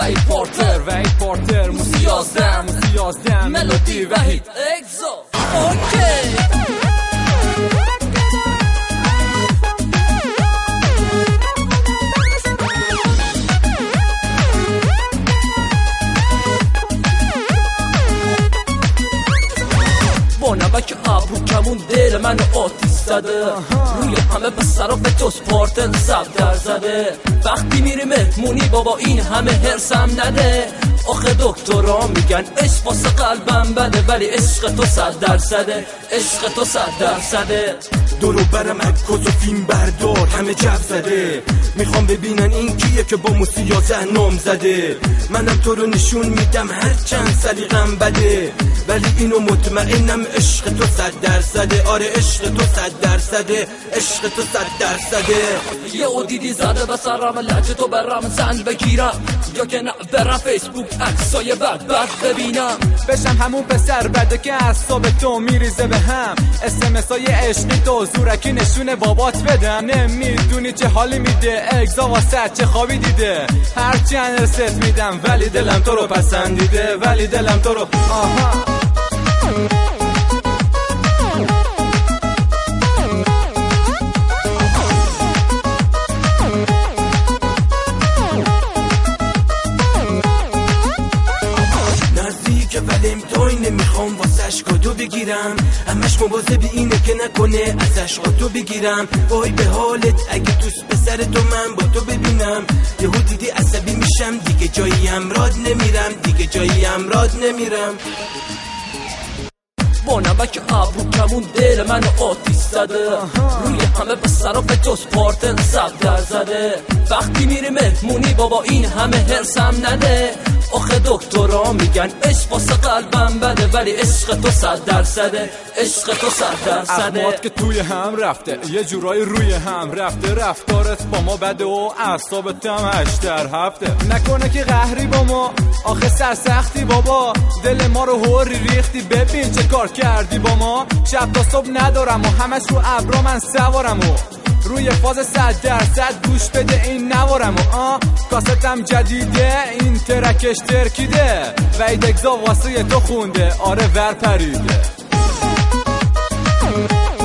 وحید پورتر موسی 11 ملودی وحید اگزو اوکی با نمک ابرو کمون دل منو آتیش زده روی همه پسرا به جز پارتل 100% وقتی میری مهمونی بابا این همه هرسم نده آخه دکترا میگن عشق واسه قلبم بده ولی عشق تو 100%، عشق تو 100%. دورو برم عکاس و فیلم بردار همه جب زده میخوام ببینن این کیه که با موسی 11 نام زده منم تو رو نشون میدم هر چند سلیقم بده ولی اینو مطمئنم عشق تو 100%. آره عشق تو 100%، عشق تو 100%. یه اودیدی زده به سرم لحجه تو برم زن بگیرم یا که نه برم فیسبوک عکسای بد ببینم بشم همون پسر بده که اعصاب تو میریزه به هم اسمسای عشقی تو زورکی نشونه بابات بدم نمیدونی چه حالی میده اگزا واسه چه خوابی دیده هرچند رست میدم ولی دلم تو رو پسندیده ولی دلم تو رو ولیم توی نمیخوام واسش کدو بگیرم همش مواظب اینه که نکنه ازش کدو بگیرم وای به حالت اگه دوست پسر تو من با تو ببینم یهو دیدی عصبی میشم دیگه جایی امراد نمیرم دیگه جایی امراد نمیرم با نمک ابرو کمون دل منو آتیش زده روی همه پسرا به جز پارتل 100% وقتی میری مهمونی بابا این همه هرسم نده آخه دکترا میگن عشق واسه قلبم بده ولی عشق تو 100%، عشق تو 100%. احمد که توی هم رفته یه جورایی روی هم رفته رفتارت با ما بده و اعصابت هم 8/7 نکنه که قهری با ما آخه سرسختی بابا دل ما رو هوری ریختی ببین چه کار کردی با ما شب تا صبح ندارم و همش رو ابرا من سوارم و روی فاز 100% گوش بده این نوارم و کاستم جدیده این ترکش ترکیده وحید اگزا واسه تو خونده آره ور پریده